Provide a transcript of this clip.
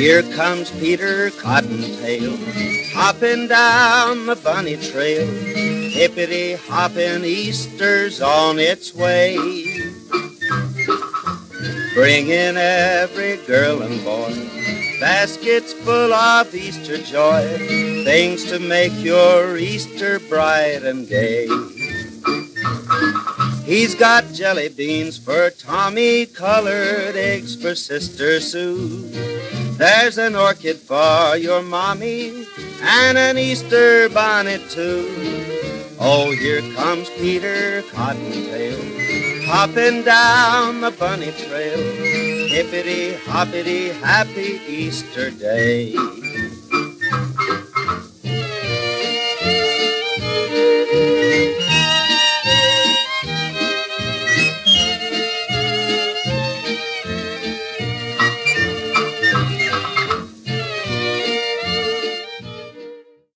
Here comes Peter Cottontail, hopping down the bunny trail. Hippity hopping, Easter's on its way, bringing every girl and boy baskets full of Easter joy, things to make your Easter bright and gay. He's got jelly beans for Tommy, colored eggs for Sister Sue. There's an orchid for your mommy and an Easter bonnet too. Oh, here comes Peter Cottontail, hopping down the bunny trail. Hippity hoppity, happy Easter day.